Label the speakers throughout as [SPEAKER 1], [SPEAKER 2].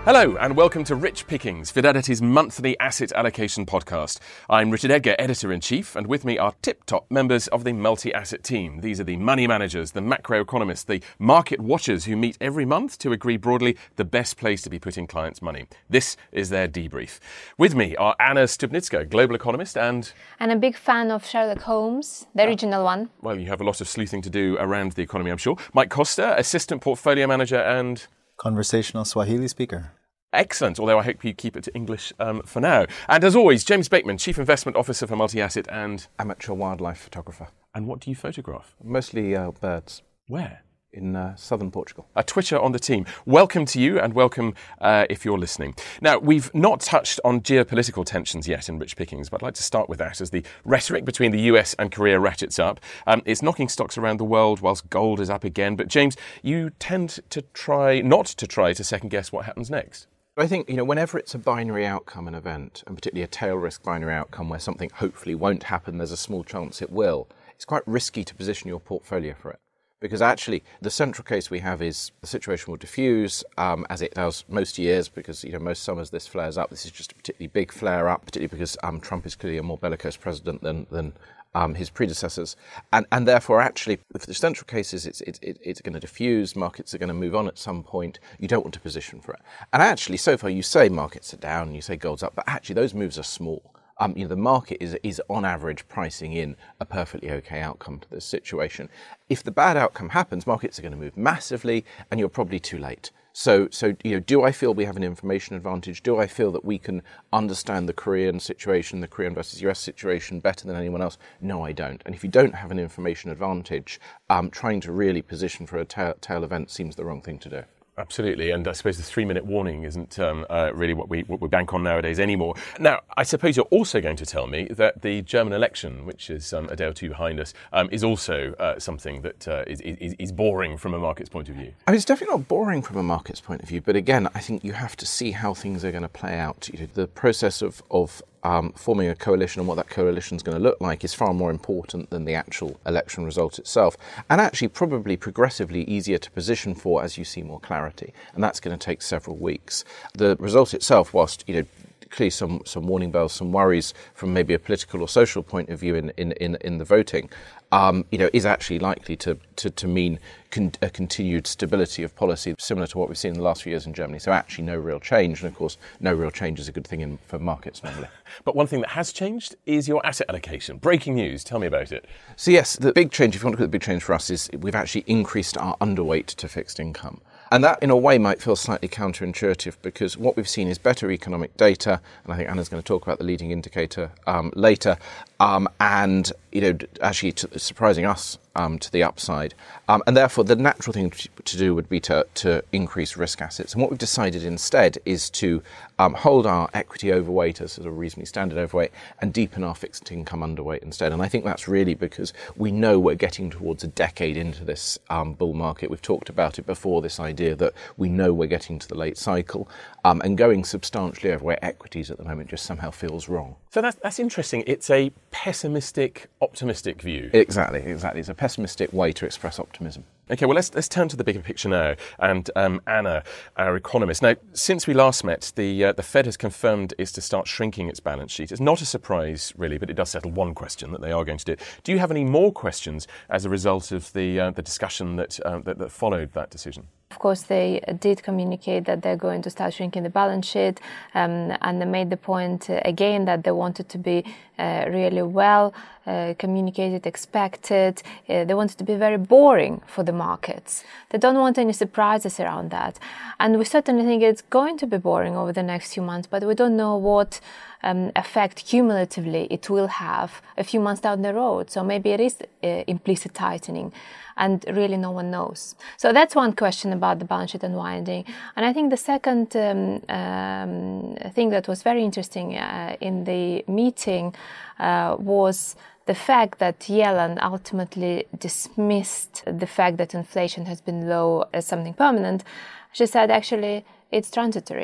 [SPEAKER 1] Hello and welcome to Rich Pickings, Fidelity's monthly asset allocation podcast. I'm Richard Edgar, Editor-in-Chief, and with me are tip-top members of the multi-asset team. These are the money managers, the macroeconomists, the market watchers who meet every month to agree broadly the best place to be putting clients' money. This is their debrief. With me are Anna Stupnitska, global economist and
[SPEAKER 2] a big fan of Sherlock Holmes, the original one.
[SPEAKER 1] Well, you have a lot of sleuthing to do around the economy, I'm sure. Mike Costa, assistant portfolio manager and
[SPEAKER 3] conversational Swahili speaker.
[SPEAKER 1] Excellent, although I hope you keep it to English for now. And as always, James Bateman, Chief Investment Officer for Multi-Asset and
[SPEAKER 4] amateur wildlife photographer.
[SPEAKER 1] And what do you photograph?
[SPEAKER 4] Mostly birds.
[SPEAKER 1] Where?
[SPEAKER 4] In southern Portugal.
[SPEAKER 1] A Twitcher on the team. Welcome to you and welcome if you're listening. Now, we've not touched on geopolitical tensions yet in Rich Pickings, but I'd like to start with that as the rhetoric between the US and Korea ratchets up. It's knocking stocks around the world whilst gold is up again. But James, you tend to try to second guess what happens next.
[SPEAKER 4] I think, whenever it's a binary outcome, an event, and particularly a tail risk binary outcome where something hopefully won't happen, there's a small chance it will, it's quite risky to position your portfolio for it. Because actually, the central case we have is the situation will diffuse, as it does most years, because most summers this flares up. This is just a particularly big flare up, particularly because Trump is clearly a more bellicose president than his predecessors, and therefore, actually, if the central case is it's going to diffuse, markets are going to move on at some point. You don't want to position for it. And actually, so far, you say markets are down, you say gold's up, but actually, those moves are small. The market is on average pricing in a perfectly okay outcome to this situation. If the bad outcome happens, markets are going to move massively, and you're probably too late. So do I feel we have an information advantage? Do I feel that we can understand the Korean situation, the Korean versus US situation better than anyone else? No, I don't. And if you don't have an information advantage, trying to really position for a tail event seems the wrong thing to do.
[SPEAKER 1] Absolutely, and I suppose the 3-minute warning isn't really what we bank on nowadays anymore. Now, I suppose you're also going to tell me that the German election, which is a day or two behind us, is also something that is boring from a market's point of view.
[SPEAKER 4] I mean, it's definitely not boring from a market's point of view, but again, I think you have to see how things are going to play out. The process of forming a coalition and what that coalition is going to look like is far more important than the actual election result itself, and actually probably progressively easier to position for as you see more clarity, and that's going to take several weeks. The result itself, whilst clearly some warning bells, some worries from maybe a political or social point of view in the voting, is actually likely to mean a continued stability of policy, similar to what we've seen in the last few years in Germany. So actually no real change. And of course, no real change is a good thing for markets normally.
[SPEAKER 1] But one thing that has changed is your asset allocation. Breaking news. Tell me about it.
[SPEAKER 4] So yes, the big change, if you want to look at the big change for us, is we've actually increased our underweight to fixed income. And that, in a way, might feel slightly counterintuitive because what we've seen is better economic data, and I think Anna's going to talk about the leading indicator later, and actually surprising us to the upside. And therefore, the natural thing to do would be to increase risk assets. And what we've decided instead is to hold our equity overweight as a reasonably standard overweight and deepen our fixed income underweight instead. And I think that's really because we know we're getting towards a decade into this bull market. We've talked about it before, this idea that we know we're getting to the late cycle, and going substantially overweight equities at the moment just somehow feels wrong.
[SPEAKER 1] So that's interesting. It's a pessimistic, optimistic view.
[SPEAKER 4] Exactly. It's a pessimistic way to express optimism.
[SPEAKER 1] OK, well, let's turn to the bigger picture now. And Anna, our economist. Now, since we last met, the Fed has confirmed it's to start shrinking its balance sheet. It's not a surprise, really, but it does settle one question that they are going to do it. Do you have any more questions as a result of the discussion that followed that decision?
[SPEAKER 2] Of course, they did communicate that they're going to start shrinking the balance sheet, and they made the point again that they wanted to be really well communicated, expected. They wanted to be very boring for the markets. They don't want any surprises around that. And we certainly think it's going to be boring over the next few months, but we don't know what effect cumulatively it will have a few months down the road. So maybe it is implicit tightening, and really no one knows. So that's one question about the balance sheet unwinding. And I think the second thing that was very interesting in the meeting was the fact that Yellen ultimately dismissed the fact that inflation has been low as something permanent. She said, actually, it's transitory.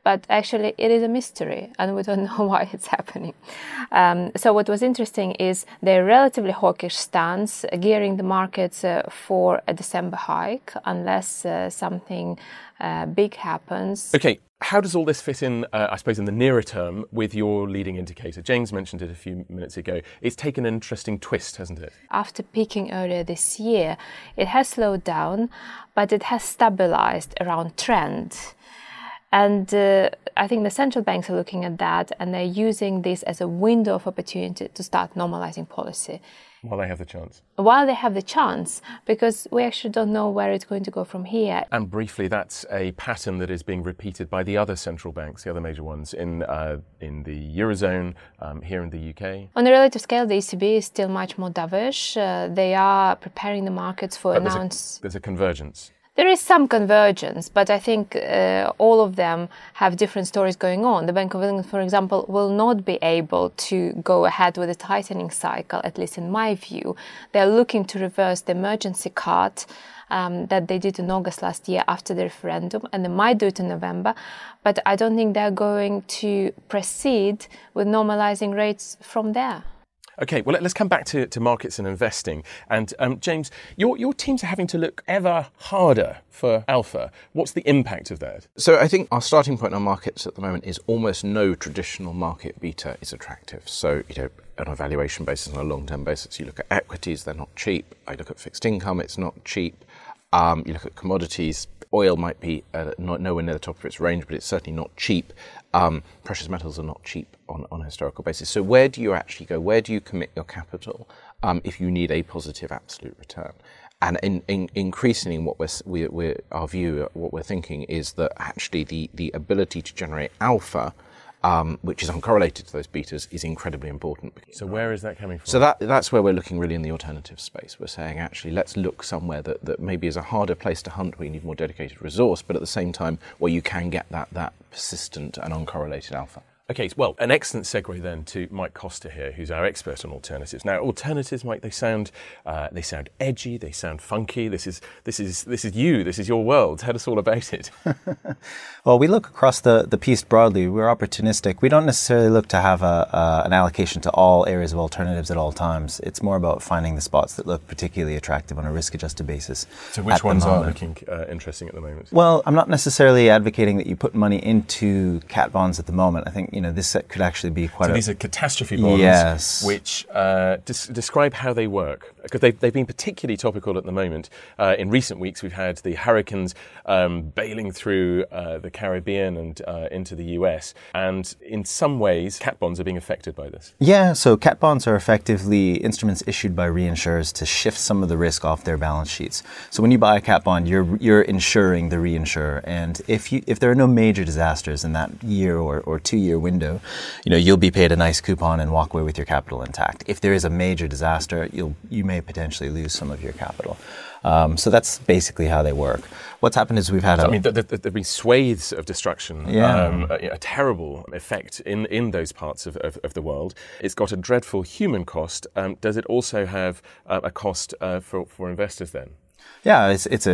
[SPEAKER 2] but actually it is a mystery and we don't know why it's happening. So what was interesting is their relatively hawkish stance, gearing the markets for a December hike unless something big happens.
[SPEAKER 1] Okay, how does all this fit in, I suppose, in the nearer term with your leading indicator? James mentioned it a few minutes ago. It's taken an interesting twist, hasn't it?
[SPEAKER 2] After peaking earlier this year, it has slowed down, but it has stabilized around trend. And I think the central banks are looking at that and they're using this as a window of opportunity to start normalizing policy.
[SPEAKER 1] While they have the chance.
[SPEAKER 2] While they have the chance, because we actually don't know where it's going to go from here.
[SPEAKER 1] And briefly, that's a pattern that is being repeated by the other central banks, the other major ones in the Eurozone, here in the UK.
[SPEAKER 2] On a relative scale, the ECB is still much more dovish. They are preparing the markets for
[SPEAKER 1] There's a convergence.
[SPEAKER 2] There is some convergence, but I think all of them have different stories going on. The Bank of England, for example, will not be able to go ahead with a tightening cycle, at least in my view. They're looking to reverse the emergency cut that they did in August last year after the referendum, and they might do it in November. But I don't think they're going to proceed with normalizing rates from there.
[SPEAKER 1] Okay, well, let's come back to markets and investing. And James, your teams are having to look ever harder for alpha. What's the impact of that?
[SPEAKER 4] So I think our starting point on markets at the moment is almost no traditional market beta is attractive. So, on a valuation basis, on a long-term basis, you look at equities, they're not cheap. I look at fixed income, it's not cheap. You look at commodities, oil might be nowhere near the top of its range, but it's certainly not cheap. Precious metals are not cheap on a historical basis. So where do you actually go? Where do you commit your capital if you need a positive absolute return? And increasingly, what we're thinking is that actually the ability to generate alpha, which is uncorrelated to those betas, is incredibly important.
[SPEAKER 1] So where is that coming from?
[SPEAKER 4] So that's where we're looking really in the alternative space. We're saying, actually, let's look somewhere that maybe is a harder place to hunt, where you need more dedicated resource, but at the same time, where you can get that persistent and uncorrelated alpha.
[SPEAKER 1] Okay, well, an excellent segue then to Mike Costa here, who's our expert on alternatives. Now, alternatives, Mike, they sound edgy, they sound funky. This is you. This is your world. Tell us all about it.
[SPEAKER 3] Well, we look across the piece broadly. We're opportunistic. We don't necessarily look to have an allocation to all areas of alternatives at all times. It's more about finding the spots that look particularly attractive on a risk-adjusted basis.
[SPEAKER 1] So which ones are looking interesting at the moment?
[SPEAKER 3] Well, I'm not necessarily advocating that you put money into cat bonds at the moment. I think this could actually be quite.
[SPEAKER 1] So these are catastrophe bonds,
[SPEAKER 3] yes,
[SPEAKER 1] which describe how they work, because they've been particularly topical at the moment. In recent weeks, we've had the hurricanes bailing through the Caribbean and into the US, and in some ways, cat bonds are being affected by this.
[SPEAKER 3] Yeah, so cat bonds are effectively instruments issued by reinsurers to shift some of the risk off their balance sheets. So when you buy a cat bond, you're insuring the reinsurer, and if there are no major disasters in that year or 2-year window, you'll be paid a nice coupon and walk away with your capital intact. If there is a major disaster, you may potentially lose some of your capital. So that's basically how they work. What's happened is we've had
[SPEAKER 1] there've been swathes of destruction, a terrible effect in those parts of the world. It's got a dreadful human cost. Does it also have a cost for investors then?
[SPEAKER 3] Yeah,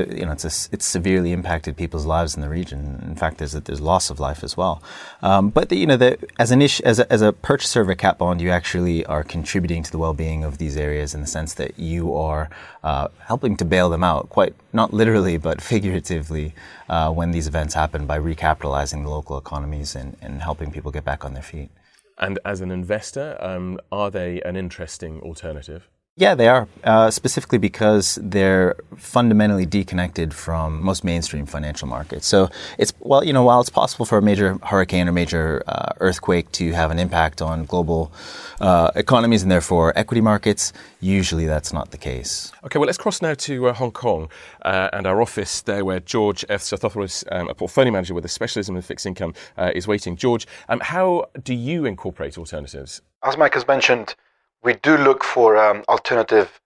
[SPEAKER 3] it's severely impacted people's lives in the region. In fact, there's loss of life as well. But as a purchaser of a cat bond, you actually are contributing to the well-being of these areas in the sense that you are helping to bail them out, quite not literally but figuratively, when these events happen, by recapitalizing the local economies and helping people get back on their feet.
[SPEAKER 1] And as an investor, are they an interesting alternative?
[SPEAKER 3] Yeah, they are, specifically because they're fundamentally deconnected from most mainstream financial markets. So while it's possible for a major hurricane or major earthquake to have an impact on global economies and therefore equity markets, usually that's not the case.
[SPEAKER 1] Okay, well, let's cross now to Hong Kong and our office there, where George F. Sathopoulos, a portfolio manager with a specialism in fixed income, is waiting. George, how do you incorporate alternatives?
[SPEAKER 5] As Mike has mentioned, we do look for alternative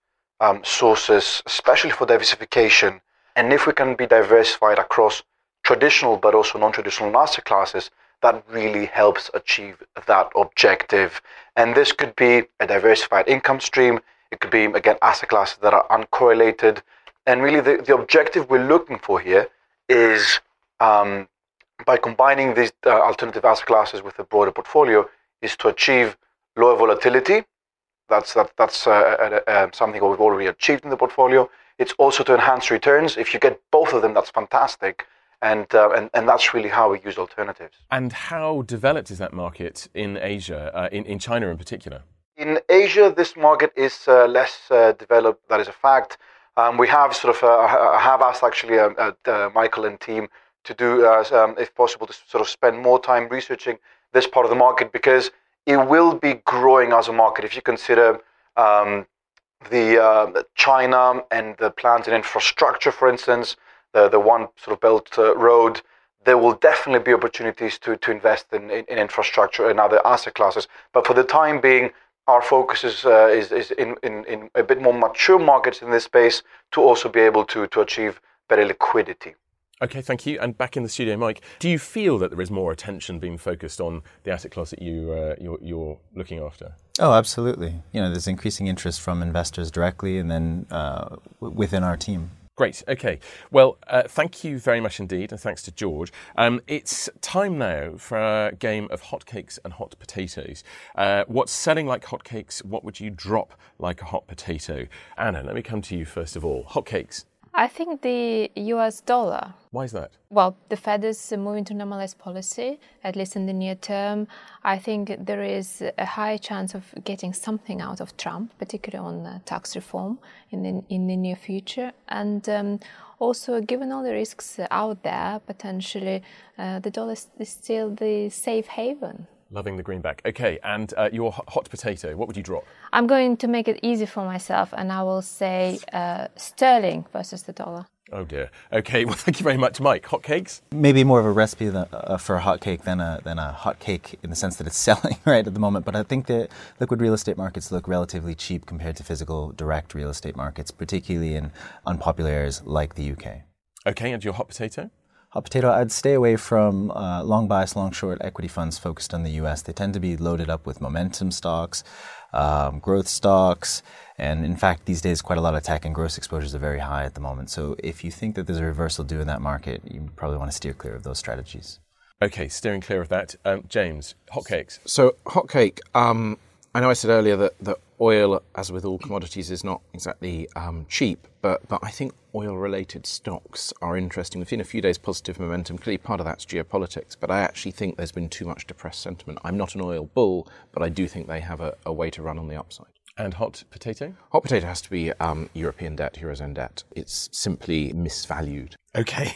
[SPEAKER 5] sources, especially for diversification. And if we can be diversified across traditional but also non-traditional asset classes, that really helps achieve that objective. And this could be a diversified income stream. It could be, again, asset classes that are uncorrelated. And really the objective we're looking for here is by combining these alternative asset classes with a broader portfolio is to achieve lower volatility. That's something we've already achieved in the portfolio. It's also to enhance returns. If you get both of them, that's fantastic. And that's really how we use alternatives.
[SPEAKER 1] And how developed is that market in Asia, in China in particular?
[SPEAKER 5] In Asia, this market is less developed. That is a fact. We have have asked actually Michael and team to do, if possible, to sort of spend more time researching this part of the market, because it will be growing as a market. If you consider the China and the plans in infrastructure, for instance, the One sort of Belt Road, there will definitely be opportunities to invest in infrastructure and other asset classes. But for the time being, our focus is in a bit more mature markets in this space to also be able to achieve better liquidity.
[SPEAKER 1] Okay, thank you. And back in the studio, Mike, do you feel that there is more attention being focused on the asset class that you're looking after?
[SPEAKER 3] Oh, absolutely. There's increasing interest from investors directly and then within our team.
[SPEAKER 1] Great. Okay. Well, thank you very much indeed, and thanks to George. It's time now for a game of hotcakes and hot potatoes. What's selling like hotcakes? What would you drop like a hot potato? Anna, let me come to you first of all. Hotcakes.
[SPEAKER 2] I think the US dollar.
[SPEAKER 1] Why is that?
[SPEAKER 2] Well, the Fed is moving to normalized policy, at least in the near term. I think there is a high chance of getting something out of Trump, particularly on tax reform in the near future. And also, given all the risks out there, potentially the dollar is still the safe haven.
[SPEAKER 1] Loving the greenback. Okay, and your hot potato, what would you drop?
[SPEAKER 2] I'm going to make it easy for myself, and I will say sterling versus the dollar.
[SPEAKER 1] Oh dear. Okay, well, thank you very much, Mike. Hot cakes?
[SPEAKER 3] Maybe more of a recipe for a hot cake than a hot cake in the sense that it's selling right at the moment. But I think that liquid real estate markets look relatively cheap compared to physical direct real estate markets, particularly in unpopular areas like the UK.
[SPEAKER 1] Okay, and your hot potato?
[SPEAKER 3] Hot potato, I'd stay away from long bias, long short equity funds focused on the US. They tend to be loaded up with momentum stocks, growth stocks, and in fact, these days, quite a lot of tech and growth exposures are very high at the moment. So if you think that there's a reversal due in that market, you probably want to steer clear of those strategies.
[SPEAKER 1] Okay, steering clear of that. James, hotcakes.
[SPEAKER 4] So, hotcake, I know I said earlier that oil, as with all commodities, is not exactly cheap, but I think oil-related stocks are interesting. We've seen a few days positive momentum. Clearly, part of that's geopolitics, but I actually think there's been too much depressed sentiment. I'm not an oil bull, but I do think they have a way to run on the upside.
[SPEAKER 1] And hot potato?
[SPEAKER 4] Hot potato has to be European debt, Eurozone debt. It's simply misvalued.
[SPEAKER 1] Okay.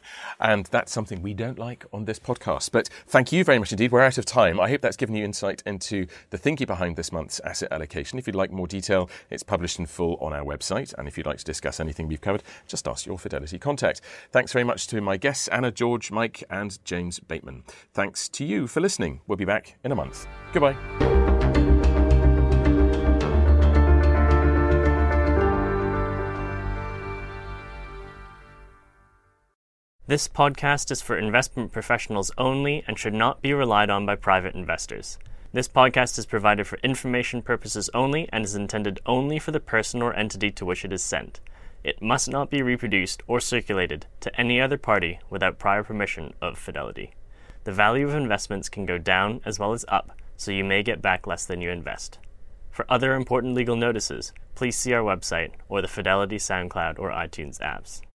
[SPEAKER 1] And that's something we don't like on this podcast. But thank you very much indeed. We're out of time. I hope that's given you insight into the thinking behind this month's asset allocation. If you'd like more detail, it's published in full on our website. And if you'd like to discuss anything we've covered, just ask your Fidelity contact. Thanks very much to my guests, Anna, George, Mike, and James Bateman. Thanks to you for listening. We'll be back in a month. Goodbye.
[SPEAKER 6] This podcast is for investment professionals only and should not be relied on by private investors. This podcast is provided for information purposes only and is intended only for the person or entity to which it is sent. It must not be reproduced or circulated to any other party without prior permission of Fidelity. The value of investments can go down as well as up, so you may get back less than you invest. For other important legal notices, please see our website or the Fidelity SoundCloud or iTunes apps.